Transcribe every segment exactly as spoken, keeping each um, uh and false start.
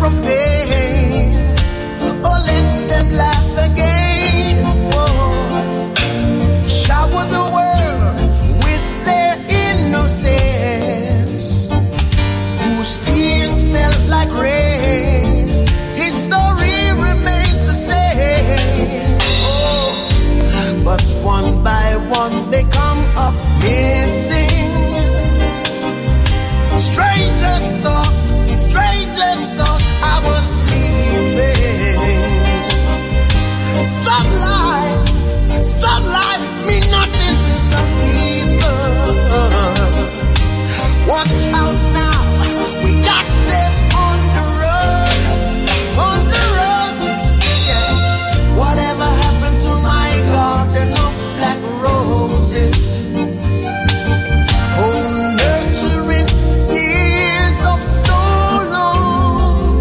from pain. Oh, let them laugh again. Oh, shower the world with their innocence, whose tears felt like rain. His story remains the same. Oh, but one by one they come up missing. Strangers thought, strangers thought I was sleeping. Some life, some life mean nothing to some people. Watch out now, we got them on the run, on the run. Yeah. Whatever happened to my garden of black roses? Oh, nurturing years of so long.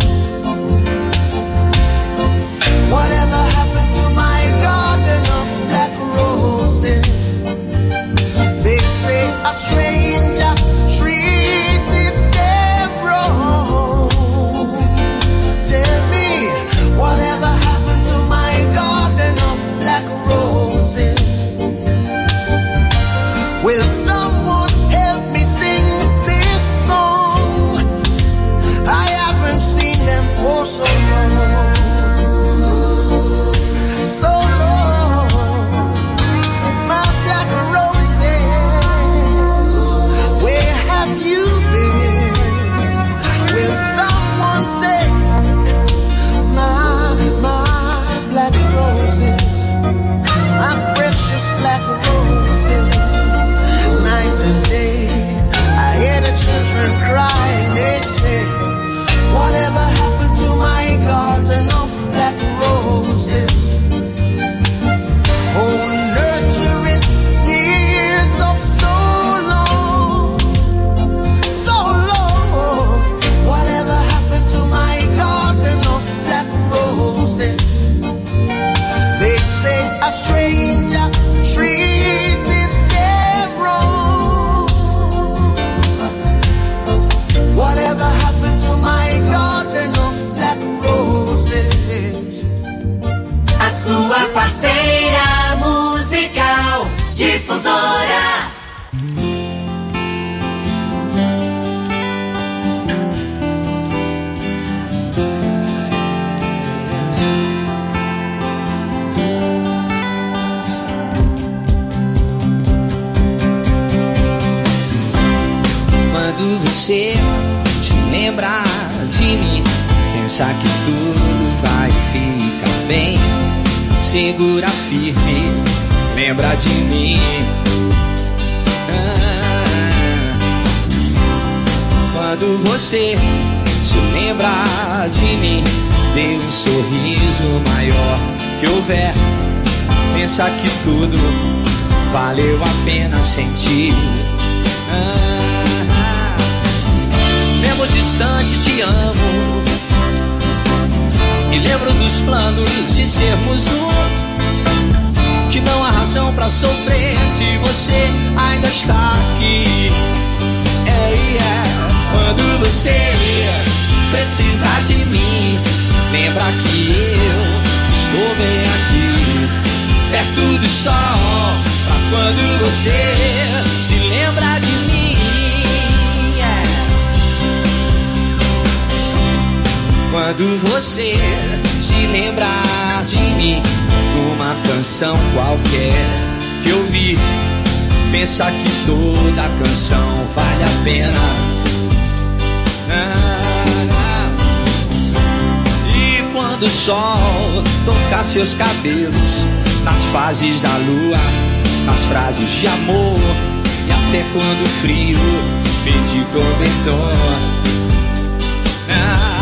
Whatever happened to my garden of black roses? They say a stranger treated them wrong. Tell me, whatever happened to my garden of black roses? Will someone help me sing this song? I haven't seen them for so long, so long. My black roses, where have you been? Will someone say, my, my black roses, my precious black roses? Night and day, I hear the children crying. They say, whatever happened to my garden of black roses? Oh, nurturing years of so long, so long. Whatever happened to my garden of black roses? They say a stranger treated them wrong. Whatever happened to my garden of black roses? A sua parceira musical Difusora. Quando você se lembrar de mim, pensar que tudo vai ficar bem, segura firme, lembra de mim. Ah, quando você se lembrar de mim, dê um sorriso maior que houver, pensa que tudo valeu a pena sentir. Ah, mesmo distante te amo, e lembro dos planos de sermos um, que não há razão pra sofrer se você ainda está aqui. É, é. Quando você precisar de mim, lembra que eu estou bem aqui, perto do sol, pra quando você se lembra de mim. Quando você se lembrar de mim, numa canção qualquer que eu vi, pensa que toda canção vale a pena. Ah, e quando o sol tocar seus cabelos, nas fases da lua, nas frases de amor, e até quando o frio pedir cobertor. Ah,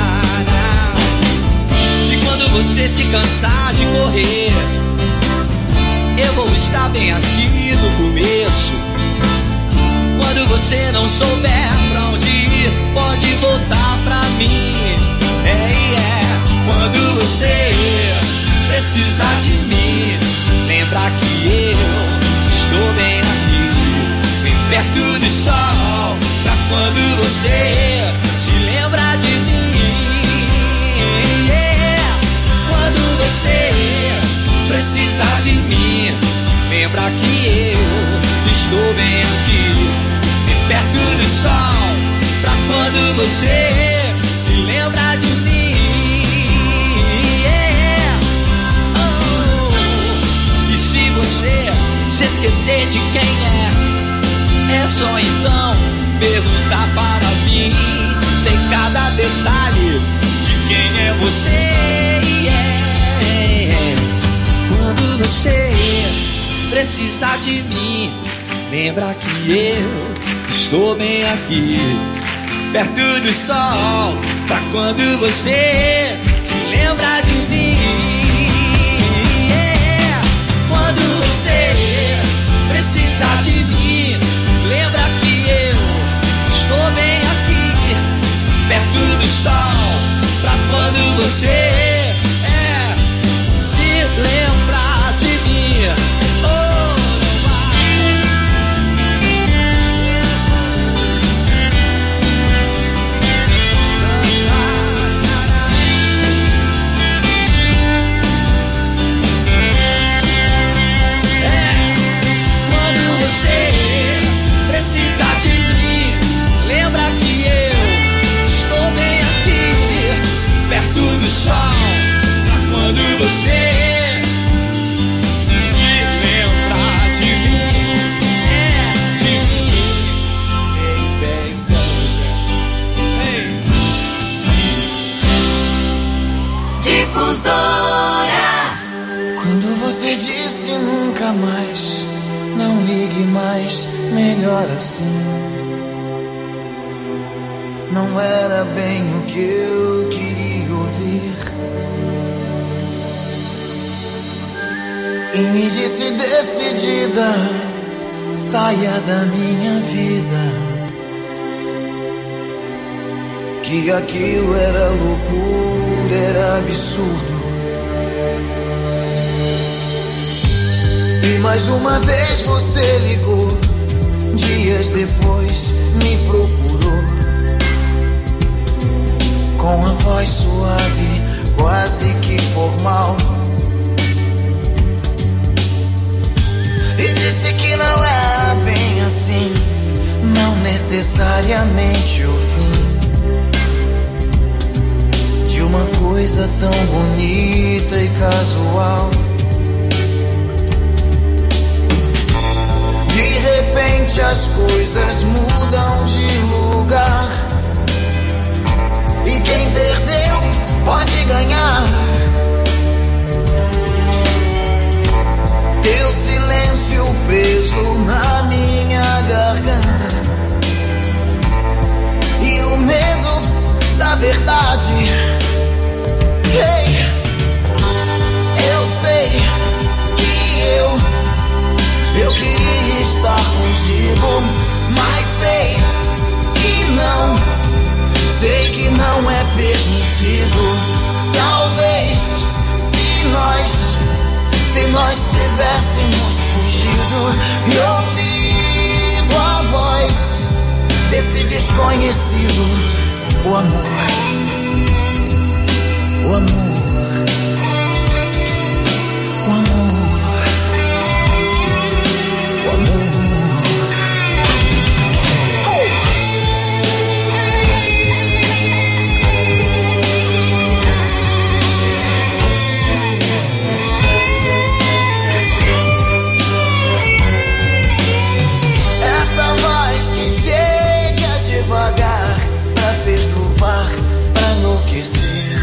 você se cansar de correr, eu vou estar bem aqui no começo. Quando você não souber pra onde ir, pode voltar pra mim. É, é. Quando você precisar de mim, lembra que eu estou bem aqui, bem perto do sol, pra quando você se lembrar de mim. você se lembra de mim, yeah. Oh. E se você se esquecer de quem é, é só então perguntar para mim. Sei cada detalhe de quem é você, yeah. Quando você precisar de mim, lembra que eu estou bem aqui, perto do sol, pra quando você se lembra de mim, yeah. Quando você precisar de mim, lembra que eu estou bem aqui, perto do sol, pra quando você é, se lembrar de mim. Oh, não é, quando você precisar de mim, lembra que eu estou bem aqui, perto do sol, pra quando você se lembrar de mim, é de mim. Hey, baby. Hey. Difusora. Quando você disse nunca mais, não ligue mais, melhor assim. Não era bem o que eu queria ouvir. E me disse decidida, saia da minha vida, que aquilo era loucura, era absurdo. E mais uma vez você ligou, dias depois me procurou, com a voz suave, quase que formal, e disse que não era bem assim, não necessariamente o fim de uma coisa tão bonita e casual. De repente as coisas mudam de lugar, e quem perdeu pode ganhar. Teu silêncio preso na minha garganta, e o medo da verdade. Hey, eu sei que eu Eu queria estar contigo, mas sei que não, sei que não é permitido. Talvez se nós, se nós tivéssemos fugido e ouvido a voz desse desconhecido, o amor, o amor, o amor. Devagar, pra perturbar, pra enlouquecer,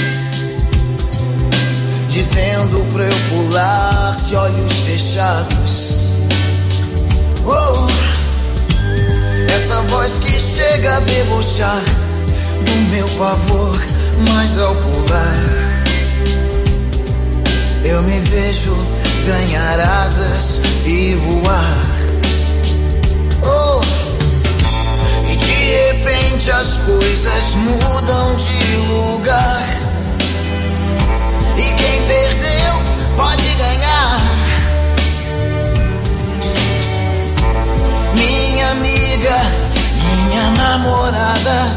dizendo pra eu pular de olhos fechados. Oh, essa voz que chega a debochar do meu pavor, mas ao pular eu me vejo ganhar asas e voar. Oh, de repente as coisas mudam de lugar, e quem perdeu pode ganhar. Minha amiga, minha namorada,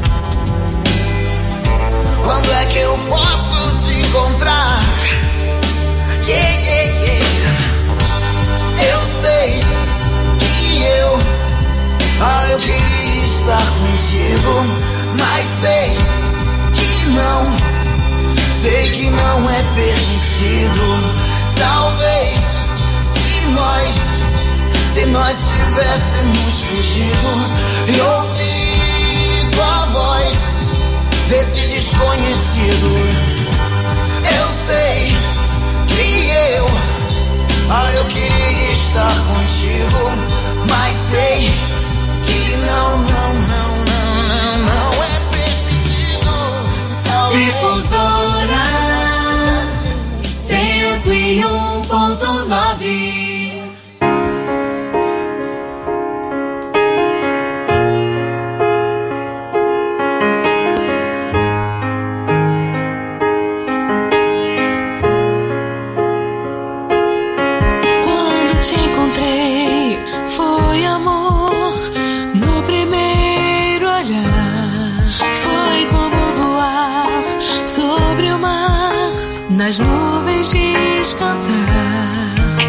quando é que eu posso te encontrar? Yeah, yeah, yeah. Eu sei que eu, ah, eu queria estar contigo, mas sei que não, sei que não é permitido. Talvez se nós, se nós tivéssemos fugido e ouvido a voz desse desconhecido. Eu sei que eu, ah, eu queria estar contigo, mas sei que não, não, não, não, não, não é permitido. Difusora cento e um ponto nove. Nas nuvens descansar.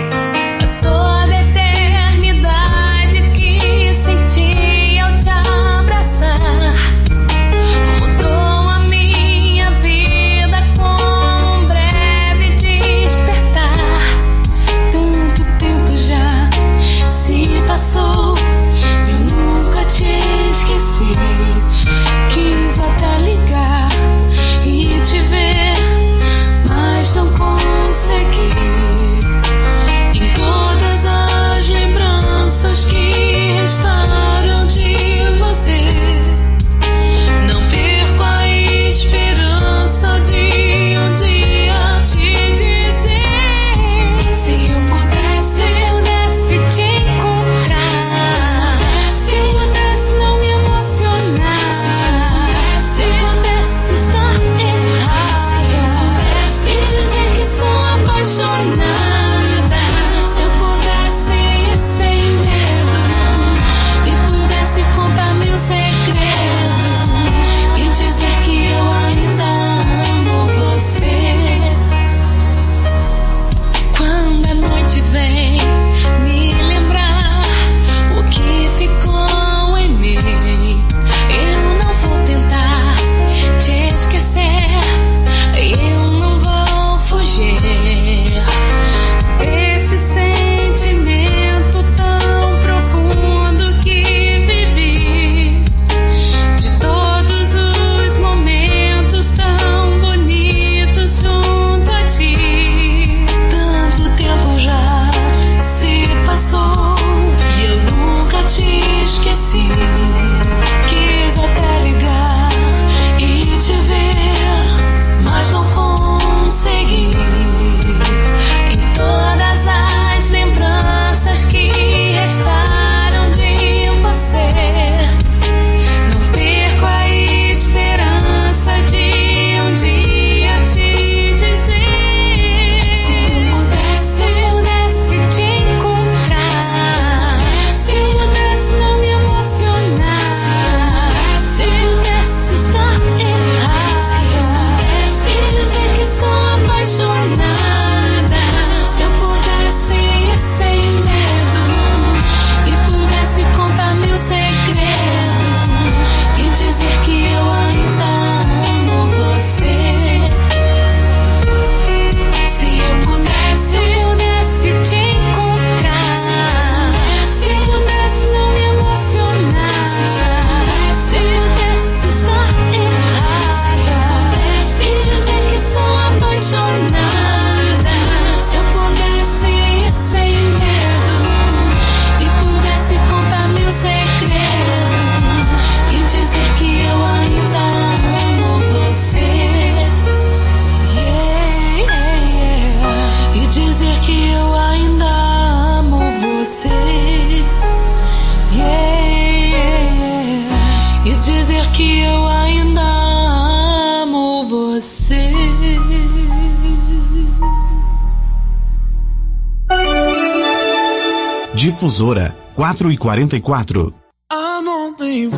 Difusora quatro e quarenta e quatro. I'm only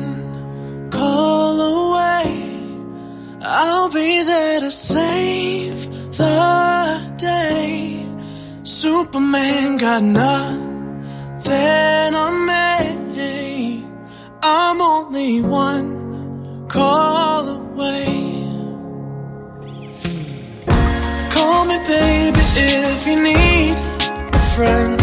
one call away. I'll be there to save the day. Superman got nothing on me. I'm only one call if you need a friend.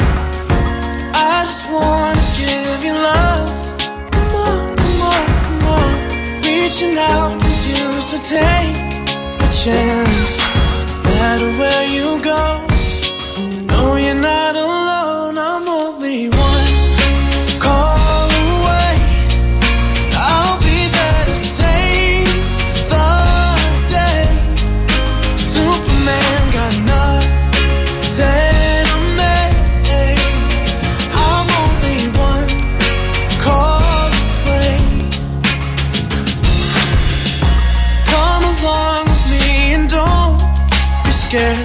I just wanna give you love. Come on, come on, come on. Reaching out to you, so take a chance. No matter where you go, you know you're not alone. I'm only one call away. I'll be there to save the day. Superman got nothing on me. I'm only one call away. Come along with me and don't be scared.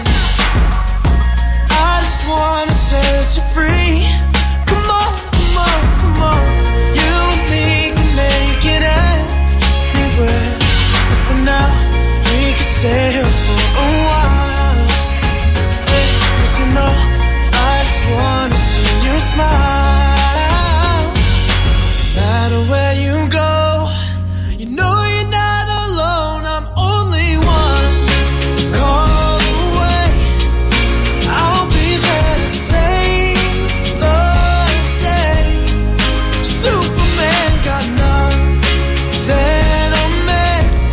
I just wanna set you free. Come on, come on, come on. You and me can make it anywhere. But for now, we can stay here for a while. Hey, 'cause you know, I just wanna see your smile. No matter where you go, you know you're not alone. I'm only one call away. I'll be there to save the day. Superman got nothing on me.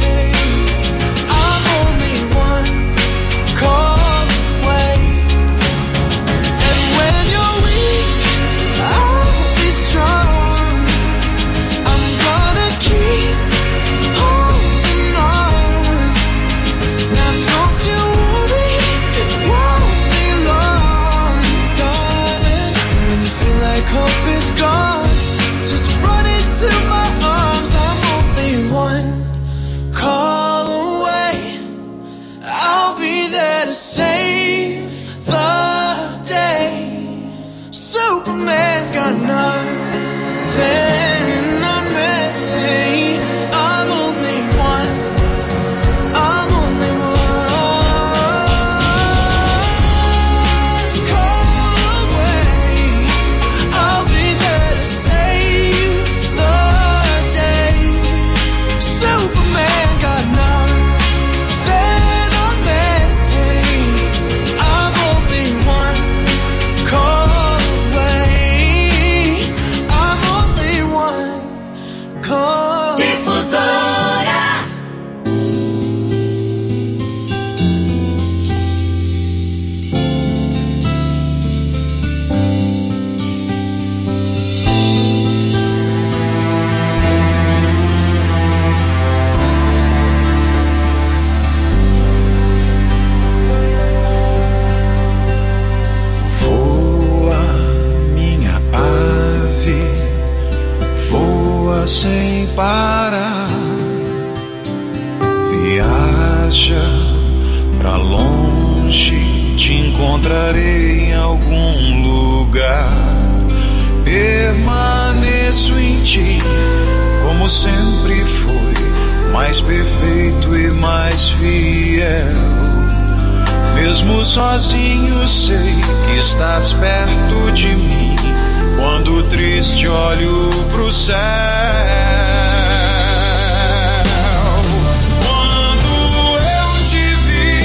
I'm only one call away. And when you're weak, I'll be strong. I'm gonna keep holding on. Now don't you worry, it won't be long, darling. When you feel like hope is gone, just run into my arms. I'm only one call away. I'll be there to save the day. Superman got nothing on me. I'm only one. I'm only one call away. I'll be there to save the day. Superman got nothing on me. I'm only one call away. I'm only one call. Difusora. Voa, minha ave, voa sem parar. Viaja pra longe, te encontrarei em algum lugar. Permaneço em ti, como sempre foi, mais perfeito e mais fiel. Mesmo sozinho sei que estás perto de mim. Quando triste olho pro céu. Quando eu te vi,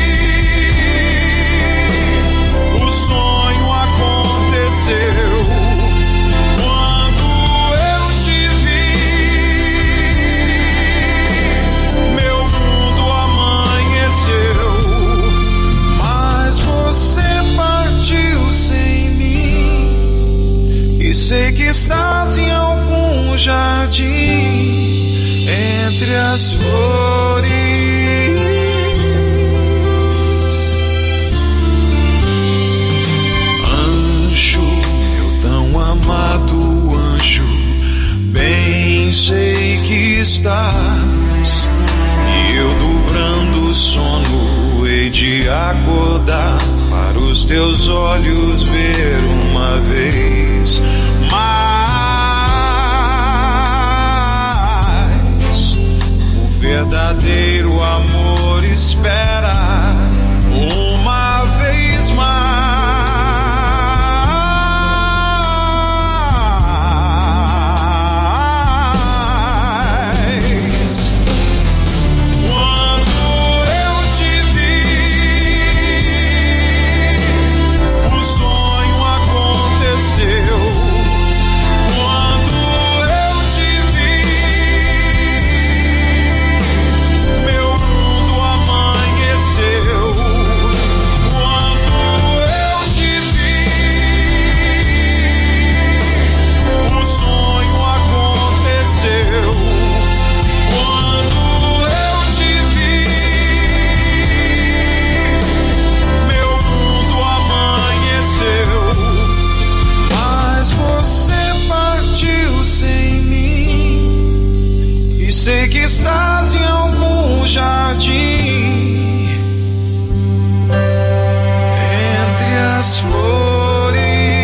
o sonho aconteceu. Quando eu te vi, meu mundo amanheceu. Mas você partiu sem mim, e sei que estás em algum jardim entre as flores. Anjo, meu tão amado anjo, bem sei que estás, e eu dobrando o sono hei de acordar para os teus olhos ver uma vez mais. O verdadeiro amor espera uma vez mais. Quando eu te vi, estás em algum jardim, entre as flores.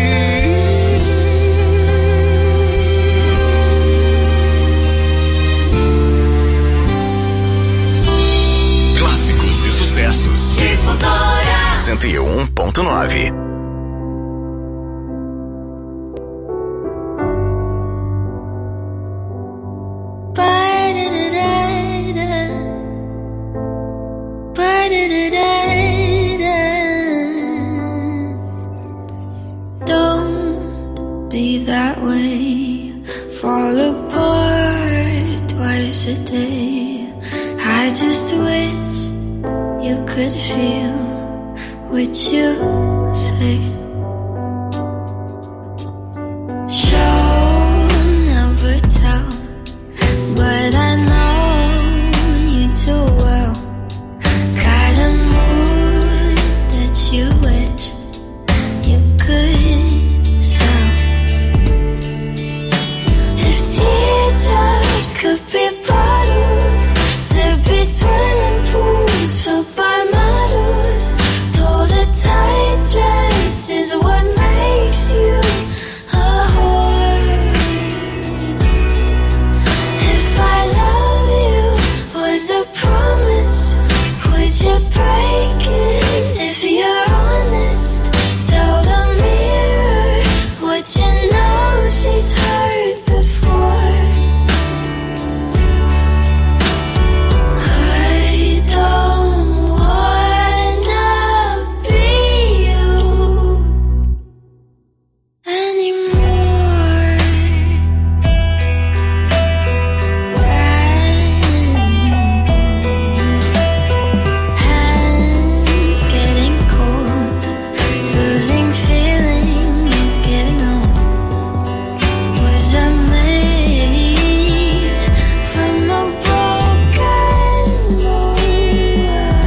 Clássicos e sucessos. Difusora cento e um ponto nove. Don't be that way. Fall apart twice a day. I just wish you could feel what you say. Show never tell, but I know you too well. Got a mood that you wish you could sell. If teardrops could be bottled, there'd be swimming pools filled by models. Told a tight dress is what makes you a whore. If I love you was a promise, would you break it? If you're honest, tell the mirror what you know she's heard before. I don't wanna be you anymore. Hands getting cold, losing feeling is getting old. Was I made from a broken mold?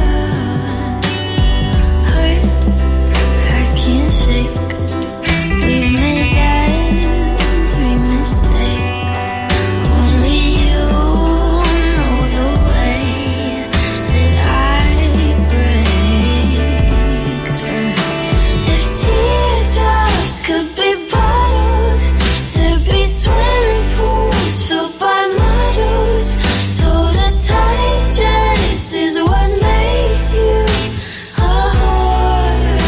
Hurt, I can't shake. We've made every mistake. Only you know the way that I break. If teardrops could be bottled, there'd be swimming pools filled by models. Told a tight dress is what makes you a whore.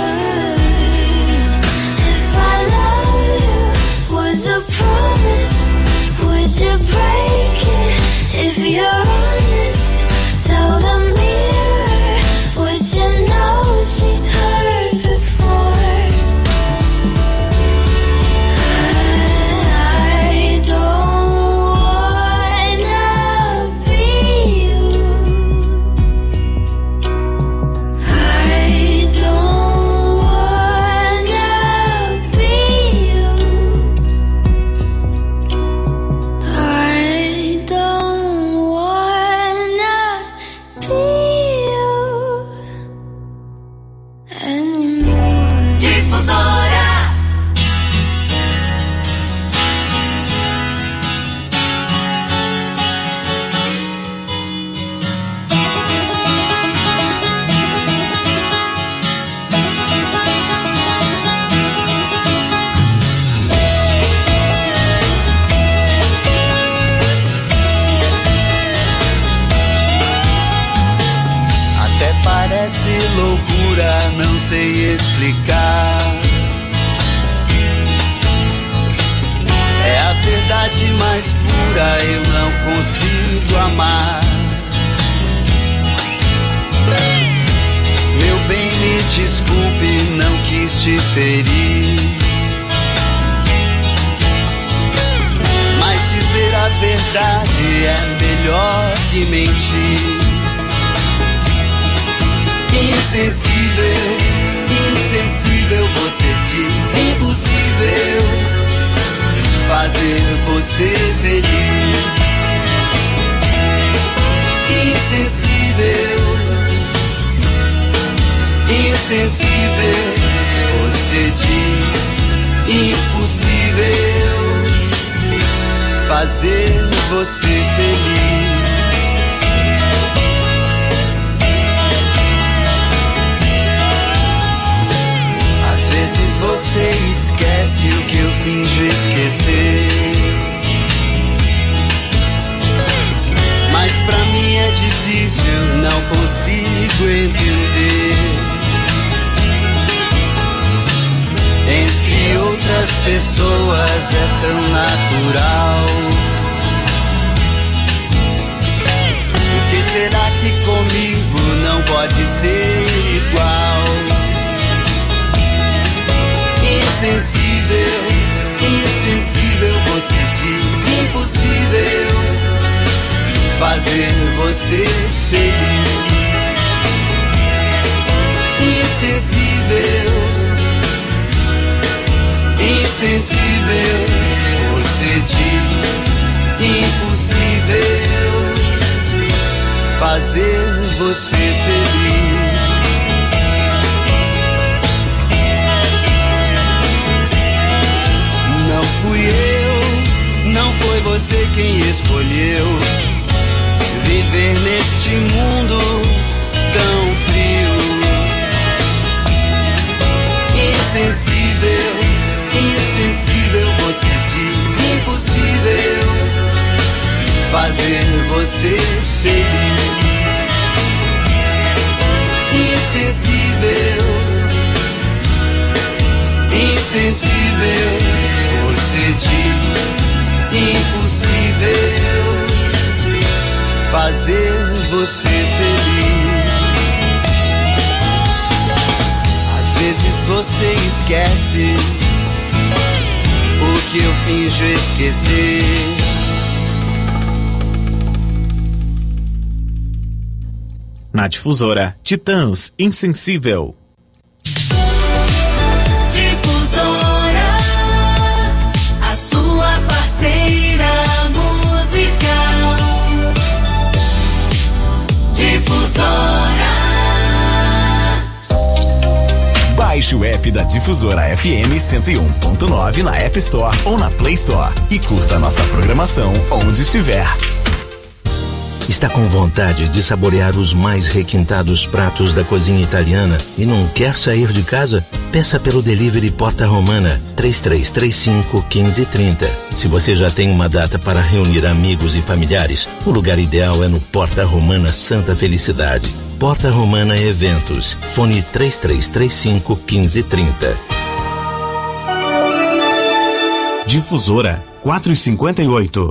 If I love you was a promise, would you break it? If you're honest, tell the mirror what you know she's heard before. I don't wanna be you. I don't wanna be you. I don't wanna be you anymore. Difusora Até parece loucura, não sei explicar. É a verdade mais pura, eu não consigo amar. Meu bem, me desculpe, não quis te ferir. Mas dizer a verdade é melhor que mentir. Insensível, insensível, você diz impossível fazer você feliz. Insensível, insensível, você diz impossível fazer você feliz. consigo entender. Entre outras pessoas é tão natural. Por que será que comigo não pode ser igual? Insensível, insensível, você diz impossível fazer você feliz. Insensível, insensível, você diz impossível fazer você feliz. Não fui eu, não foi você quem escolheu viver neste mundo tão frio. Insensível, insensível, você diz impossível fazer você feliz. Insensível, insensível, você diz impossível fazer você feliz. Às vezes você esquece o que eu finjo esquecer. Na Difusora, Titãs, Insensível. Difusora, a sua parceira musical. Difusora. Baixe o app da Difusora F M cento e um ponto nove na App Store ou na Play Store e curta a nossa programação onde estiver. Está com vontade de saborear os mais requintados pratos da cozinha italiana e não quer sair de casa? Peça pelo delivery Porta Romana três três três cinco, um cinco três zero. Se você já tem uma data para reunir amigos e familiares, o lugar ideal é no Porta Romana Santa Felicidade. Porta Romana Eventos. Fone três três três cinco, um cinco três zero. Difusora, quatrocentos e cinquenta e oito.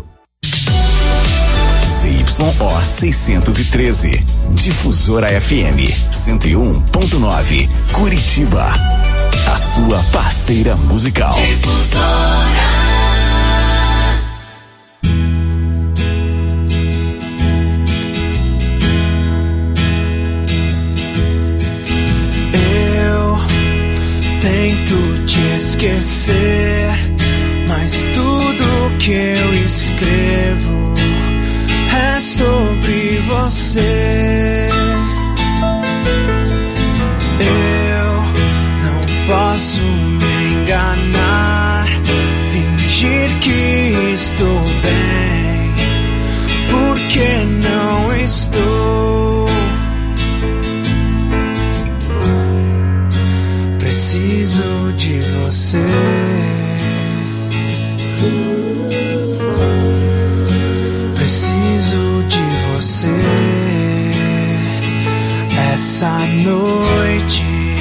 Z Y O seiscentos e treze. Difusora F M cento e um ponto nove. Curitiba. A sua parceira musical. Difusora. Eu tento te esquecer, mas tudo que eu escrevo é sobre você. Eu não posso me enganar, fingir que estou bem, porque não estou. Preciso de você. Preciso de você essa noite.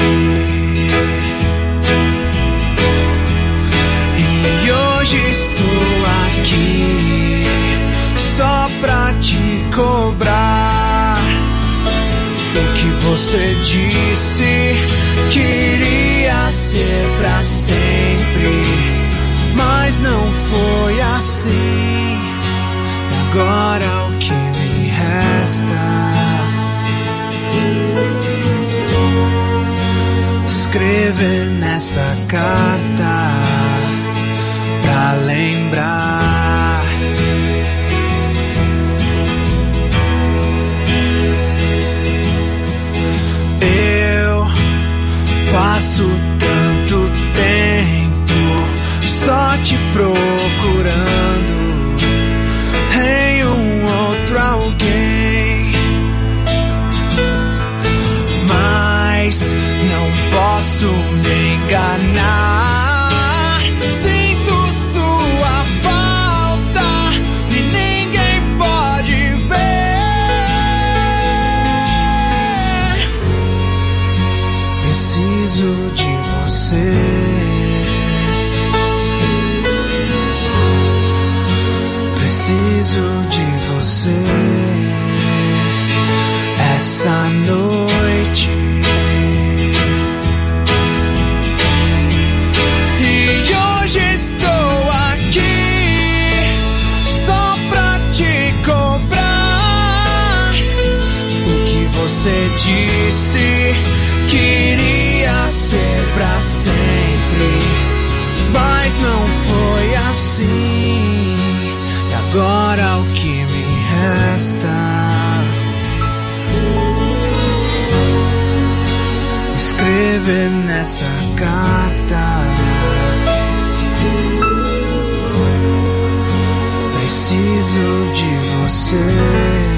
E hoje estou aqui só pra te cobrar o que você disse que iria ser pra sempre, mas não foi assim. Agora o que me resta? Escrever nessa carta pra lembrar. Eu passo tanto tempo só te procurando em um outro alguém, mas não posso me enganar. Sinto sua falta. essa noite. E hoje estou aqui só pra te cobrar o que você disse queria ser pra sempre, mas não foi assim. E agora o que me resta? Escrever nessa carta. Preciso de você.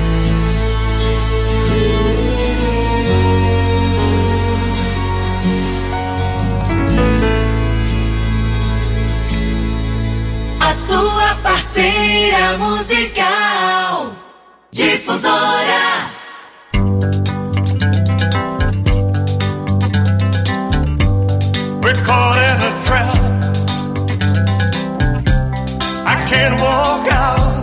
A sua parceira musical, Difusora. We're caught in a trap. I can't walk out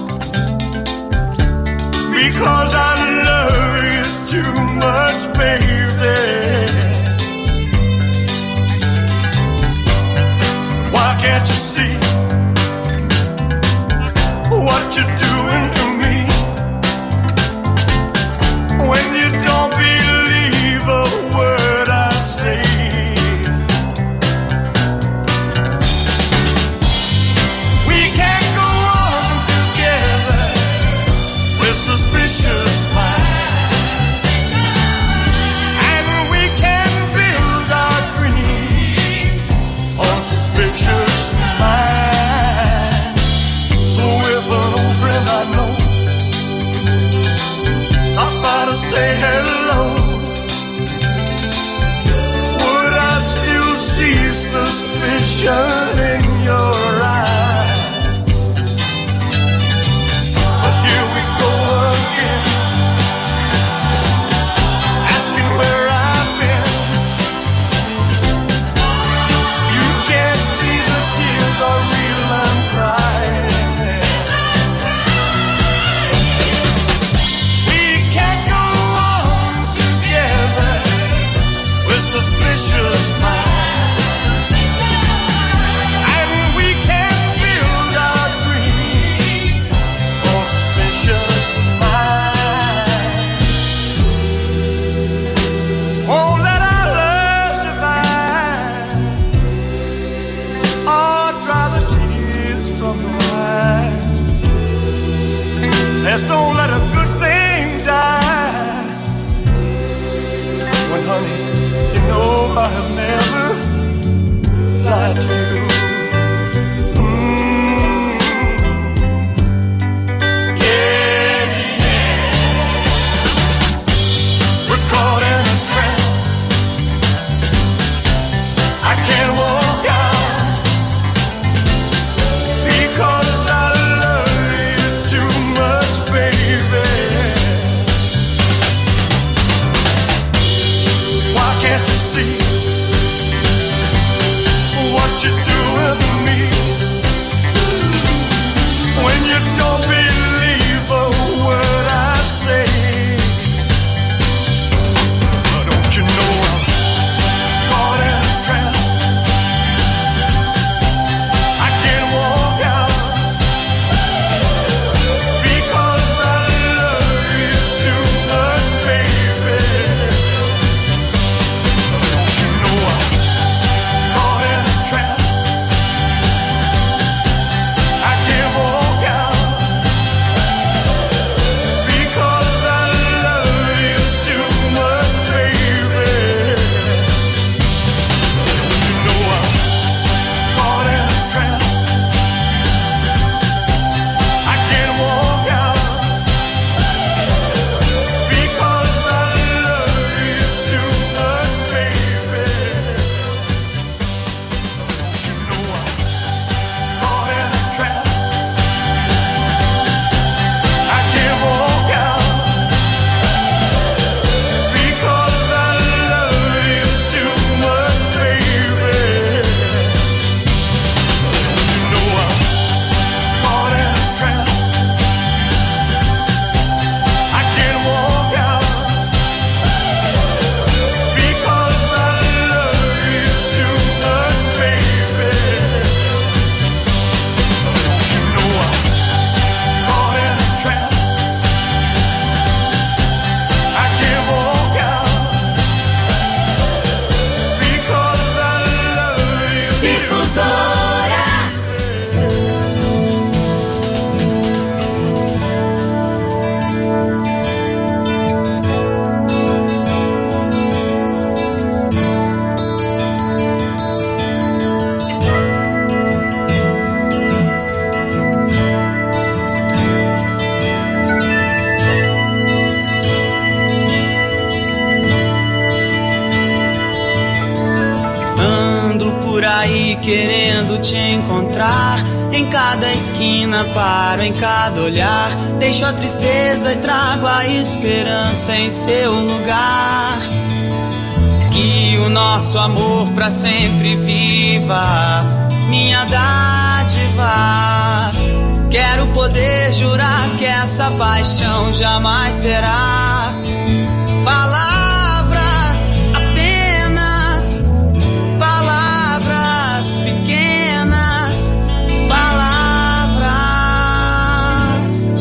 because I love you too much, baby. Why can't you see what you're doing to me? When you don't believe a word I say. We can't go on together with suspicious minds, and we can build our dreams on suspicious minds. So if an old friend I know stops by to say hello, would I still see suspicion in your eyes? But here we go again, asking where I've been. You can't see the tears are real, I'm crying. We can't go on together with suspicious minds, and we can build our dreams on suspicious minds. Won't let our love survive, or dry the tears from your eyes. Let's don't let a good thing die. When honey, you know I have never lied to you. Mm. Yeah, yeah. We're caught in a trap. I can't walk out because I love you too much, baby. Why can't you see what you're doing? querendo te encontrar. Em cada esquina paro, em cada olhar. Deixo a tristeza e trago a esperança em seu lugar. Que o nosso amor pra sempre viva, minha dádiva. Quero poder jurar que essa paixão jamais será palavras apenas, palavras pequenas, palavras.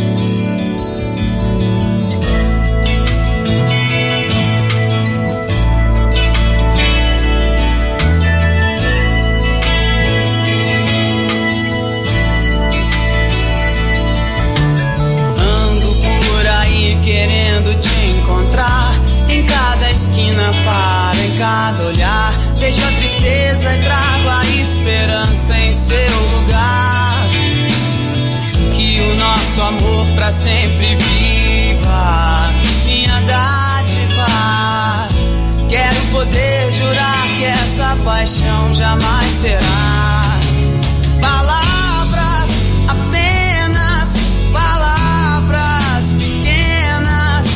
Querendo te encontrar. Em cada esquina paro, em cada olhar. Deixo a tristeza e trago a esperança em seu lugar. Que o nosso amor pra sempre viva, minha dádiva. Quero poder jurar que essa paixão jamais será palavras apenas, palavras pequenas,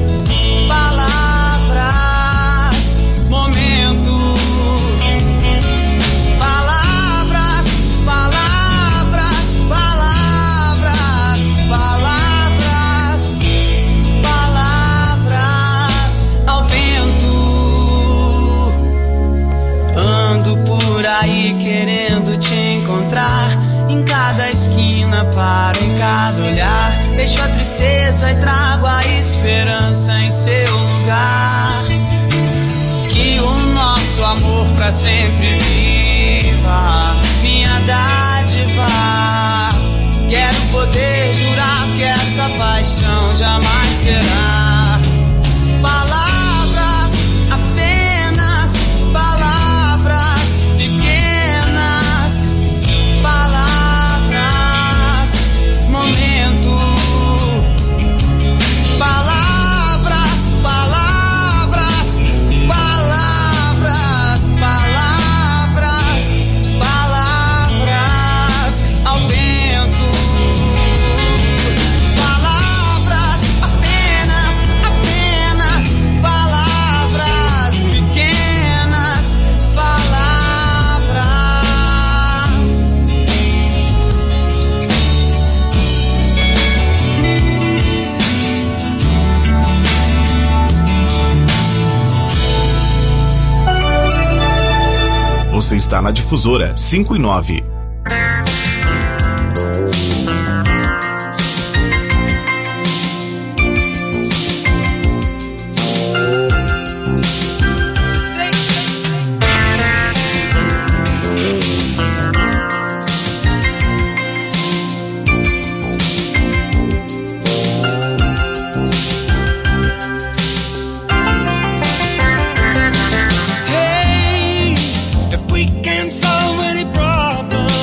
palavras, momento. Palavras, palavras, palavras, palavras, palavras ao vento. Ando por aí querendo te encontrar. Em cada esquina paro, em cada olhar. Deixo a tristeza e trago a esperança em seu lugar. Que o nosso amor pra sempre viva, minha dádiva. Quero poder jurar que essa paixão jamais será palavras apenas, palavras pequenas, palavras, momento. Palavras, palavras, palavras, palavras, palavras ao vento. Palavras apenas, apenas, palavras pequenas, palavras. Você está na Difusora cinco e nove. Hey, if we can solve any problem,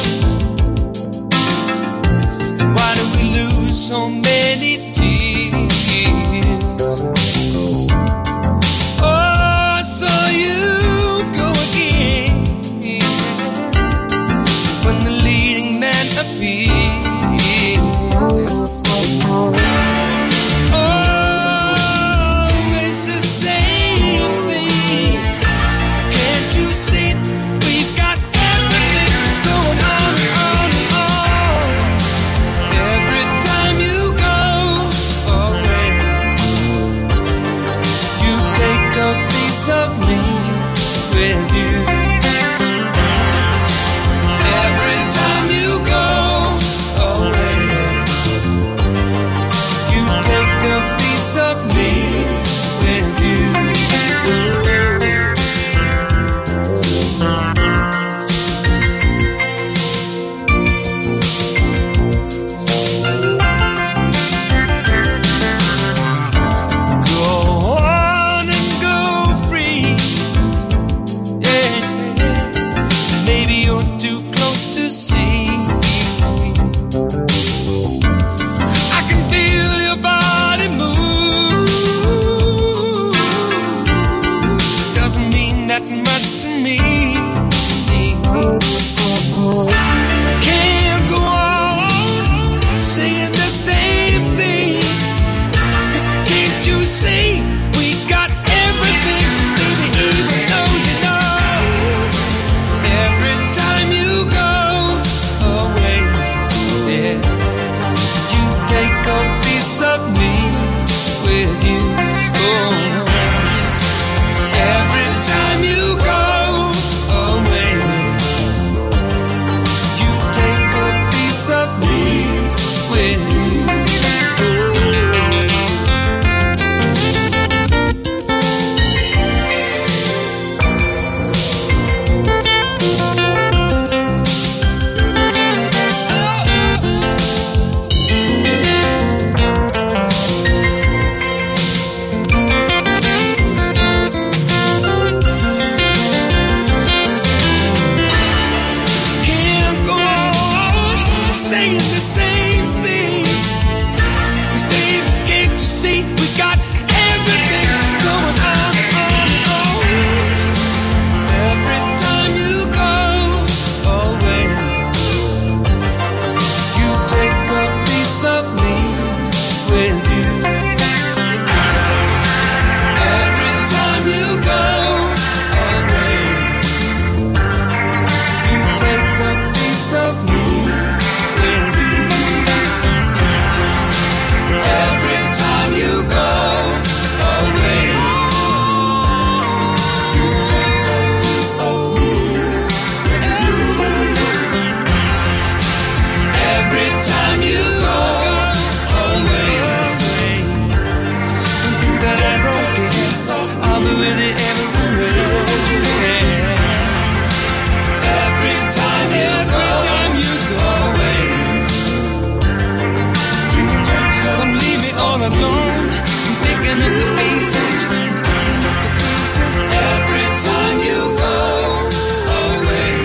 alone, picking up the pieces, picking up the pieces. Every time you go away,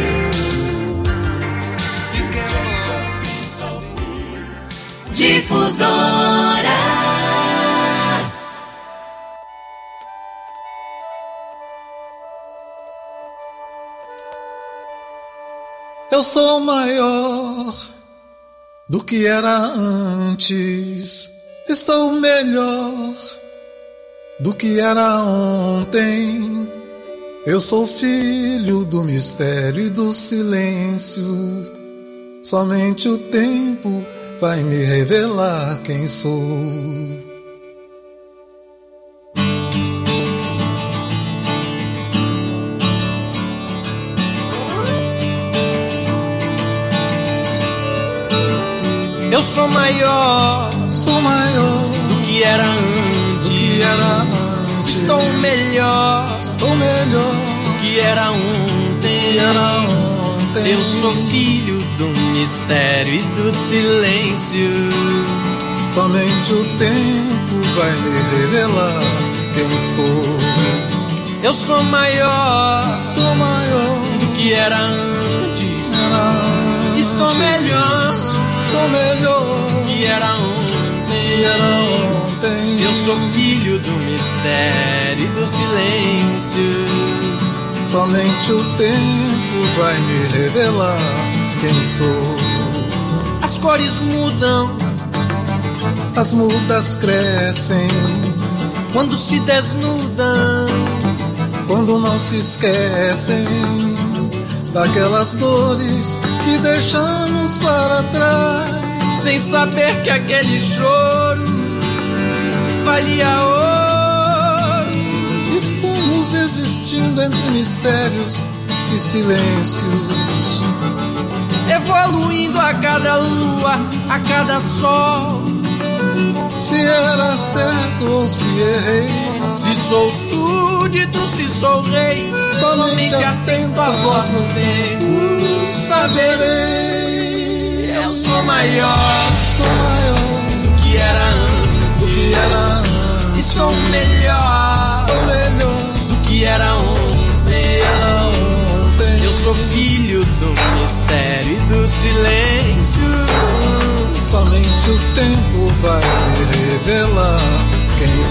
you take a piece of me. Difusora. Eu sou maior do que era antes. Estou melhor do que era ontem. Eu sou filho do mistério e do silêncio. Somente o tempo vai me revelar quem sou. Eu sou maior, sou maior do que era antes, do que era antes. Estou melhor, estou melhor do que era ontem, que era ontem. Eu sou filho do mistério e do silêncio. Somente o tempo vai me revelar quem sou. Eu sou maior, sou maior do que era antes, era antes. Estou melhor, sou melhor que era ontem, que era ontem. Eu sou filho do mistério e do silêncio. Somente o tempo vai me revelar quem sou. As cores mudam, as mudas crescem quando se desnudam, quando não se esquecem daquelas dores que deixamos para trás, sem saber que aquele choro valia ouro. Estamos existindo entre mistérios e silêncios, evoluindo a cada lua, a cada sol. Se era certo ou se errei, se sou súdito, se sou rei, somente, somente atento à voz do tempo saberei. Eu sou maior, sou maior do que era antes, do que era antes. Estou melhor, estou melhor do que era ontem, era ontem. Eu sou filho do mistério e do silêncio. Somente o tempo vai me revelar quem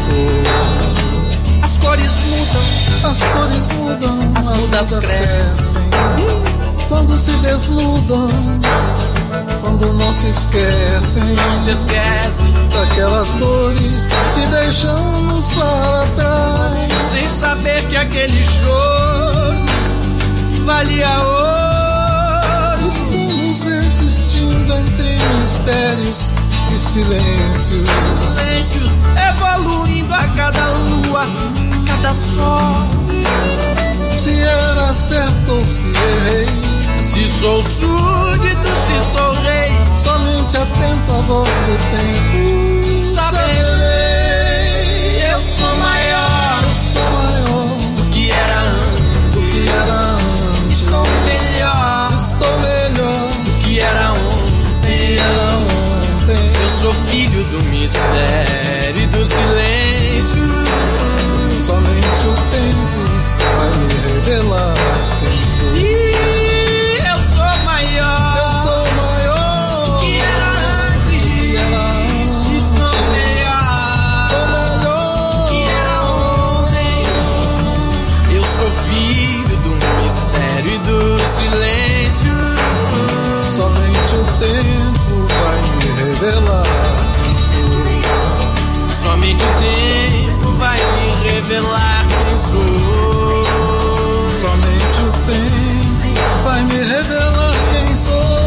sou. As cores mudam, as cores mudam, as, as mudas, mudas crescem, crescem quando se desnudam, quando não se esquecem, não se esquecem daquelas dores que deixamos para trás, sem saber que aquele choro valia ouro. Estamos existindo entre mistérios e silêncios, silêncios evoluindo a cada lua, a cada sol. Se era certo ou se errei, se sou súdito, se sou rei, somente atento à voz do tempo saberei. Eu sou maior, eu sou maior do que era antes, do que era antes. Estou melhor, estou melhor do que era ontem, que era ontem. Eu sou filho do mistério e do silêncio. Somente o tempo vai me revelar quem sou. E eu sou maior, eu sou maior que era antes, que era antes. Estou melhor, sou melhor que era ontem. Eu sou filho do mistério e do silêncio. Somente o tempo vai me revelar quem sou. Somente o tempo vai me revelar quem sou. Somente o tempo vai me revelar quem sou.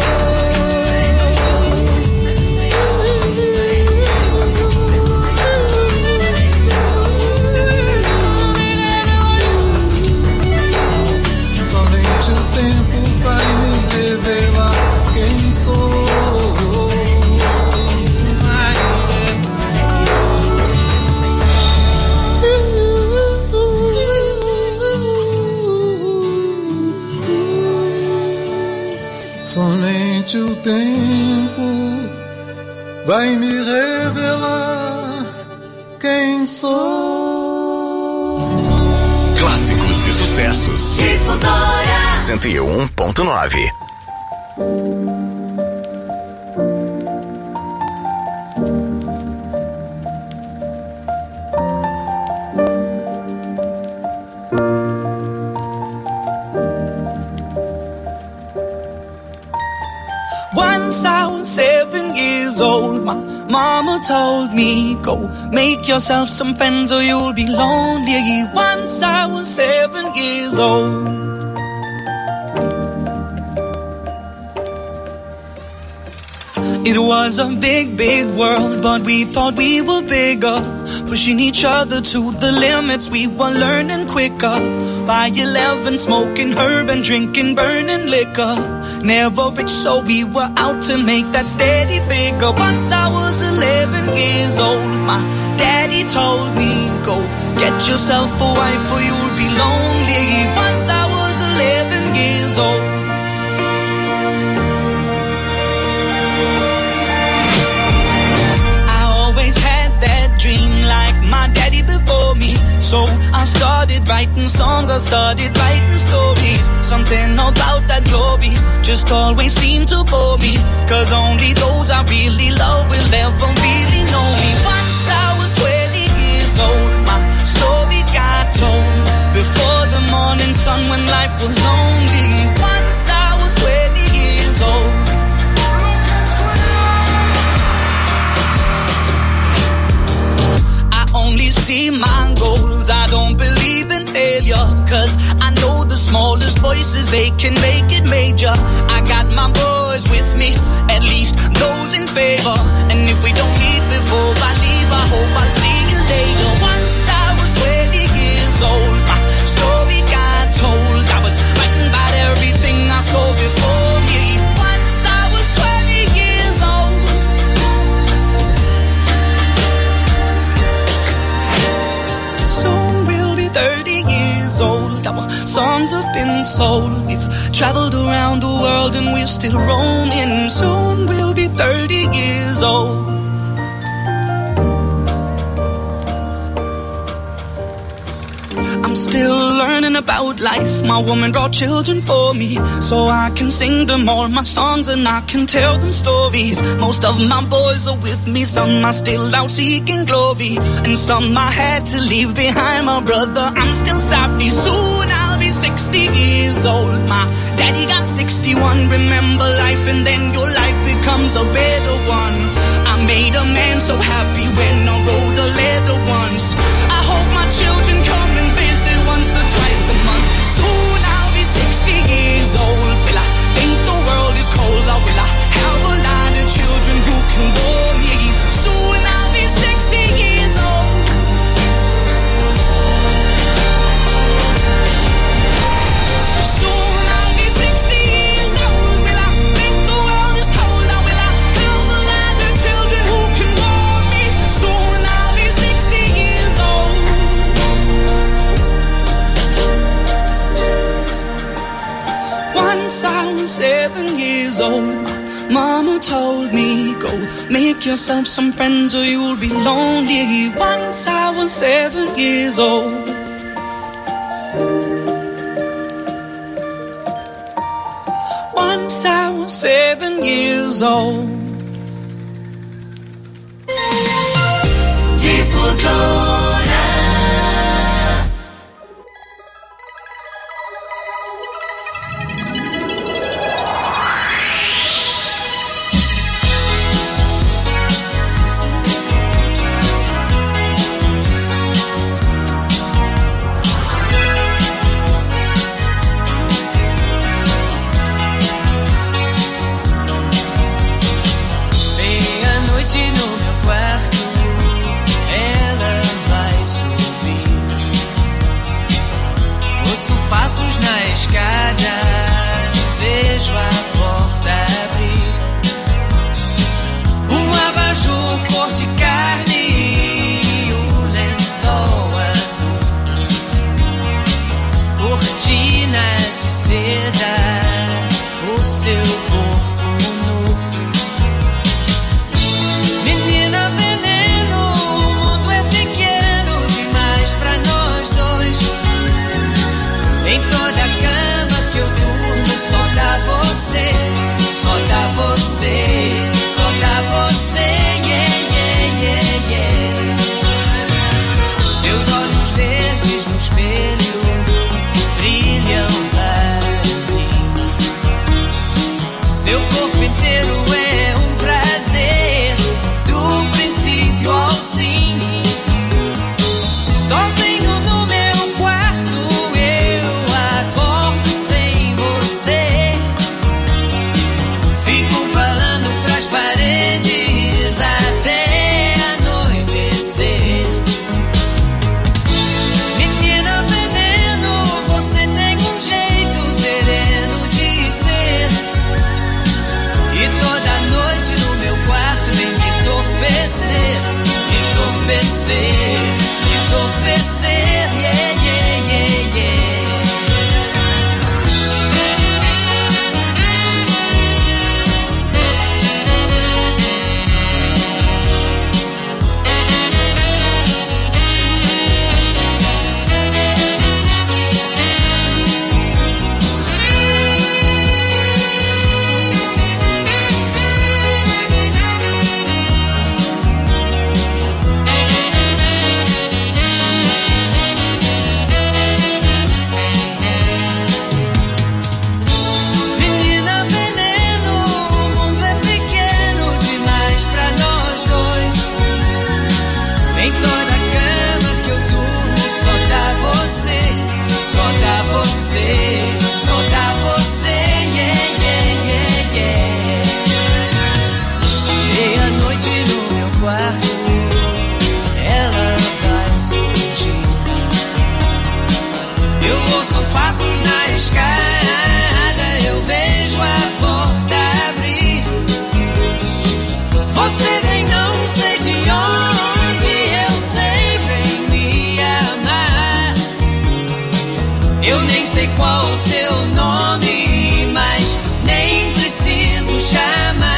Somente o tempo vai me revelar quem sou. Somente o tempo vai me revelar sucessos. Difusora cento e um ponto nove. Once I was seven years old, my mama told me, go make yourself some friends or you'll be lonely. Once I was seven years old. It was a big, big world, but we thought we were bigger, pushing each other to the limits. We were learning quicker. By eleven, smoking herb and drinking burning liquor. Never rich, so we were out to make that steady figure. Once I was eleven years old, my daddy told me, go get yourself a wife or you'll be lonely. Once I was eleven years old. Dream like my daddy before me. So I started writing songs, I started writing stories. Something about that glory just always seemed to bore me, cause only those I really love will ever really know me. Once I was twenty years old, my story got told before the morning sun when life was lonely. Once I was twenty years old. Only see my goals, I don't believe in failure, cause I know the smallest voices, they can make it major. I got my boys with me, at least those in favor. And if we don't meet before I leave, I hope I'll see you later. Once I was twenty years old, my story got told. I was writing about everything I saw before me. Once I was twenty years old. Soon we'll be thirty years old. Our songs have been sold. We've traveled around the world and we're still roaming. Soon we'll be thirty years old. I'm still learning about life. My woman brought children for me, so I can sing them all my songs and I can tell them stories. Most of my boys are with me, some are still out seeking glory, and some I had to leave behind. My brother, I'm still sorry. Soon I'll be sixty years old. My daddy got sixty-one. Remember life and then your life becomes a better one. I made a man so happy when I wrote a letter once. I hope my children come and visit once or twice a month. Soon I'll be sixty years old. Will I think the world is cold, or will I have a lot of children who can warm me? Soon I'll be sixty years old. Soon I'll be sixty years old. Will I think the world is cold, or will I have a lot of children who can warm me? Soon I'll be sixty years old. Once I was seven years old, my mama told me, go make yourself some friends or you'll be lonely. Once I was seven years old. Once I was seven years old. Difusora. você, só dá você, só dá você, yeah, yeah, yeah, yeah. Seus olhos verdes no espelho brilham para mim. Seu corpo inteiro é um prazer, do princípio ao fim. Sozinho no meu quarto eu acordo sem você. Fico falando pras paredes até anoitecer. Menina veneno, você tem um jeito sereno de ser. E toda noite no meu quarto vem me entorpecer, me entorpecer, me entorpecer, yeah, yeah, yeah, yeah. Menina veneno, o mundo é pequeno demais pra nós dois. Em toda cama que eu durmo só dá você, só dá você, só dá você, yeah, yeah, yeah, yeah. Meia-noite no meu quarto ela vai surgir. Eu ouço passos na escada, eu vejo a porta abrir. Você vem não sei de onde, eu sei, vem me amar. Eu nem sei qual o seu nome, mas nem preciso chamar.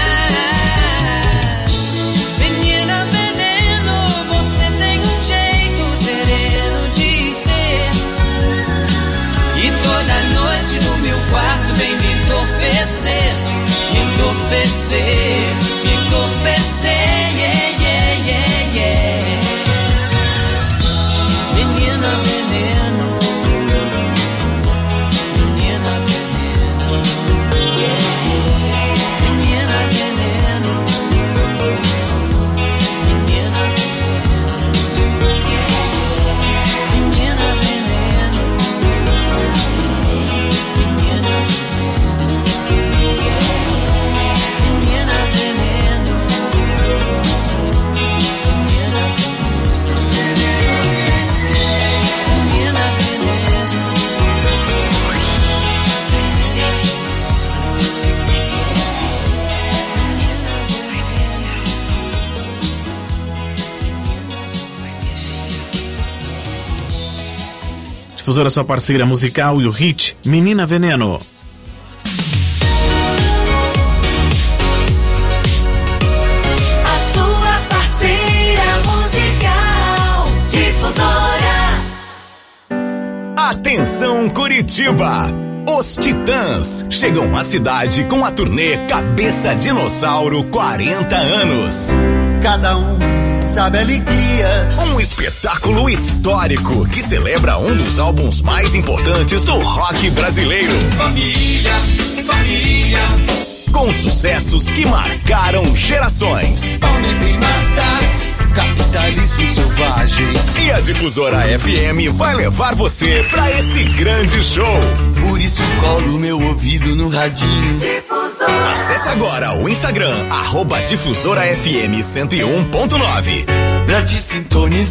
Menina veneno, você tem um jeito sereno de ser. E toda noite no meu quarto vem me entorpecer, me entorpecer, me entorpecer, yeah, yeah, yeah, yeah. Menina veneno, menina veneno, yeah, yeah. Menina veneno, menina veneno, yeah. Menina veneno, menina veneno, yeah. Menina veneno, menina Difusora, sua parceira musical, e o hit Menina Veneno. A sua parceira musical, Difusora. Atenção Curitiba! Os Titãs chegam à cidade com a turnê Cabeça Dinossauro quarenta anos. Cada um sabe a alegria. Um espetáculo histórico que celebra um dos álbuns mais importantes do rock brasileiro. Família, família. Com sucessos que marcaram gerações. Homem primata, capitalismo selvagem. E a Difusora F M vai levar você pra esse grande show. Por isso colo meu ouvido no radinho. Difusora. Acesse agora o Instagram, arroba Difusora F M cento e um ponto nove. Pra te sintonizar.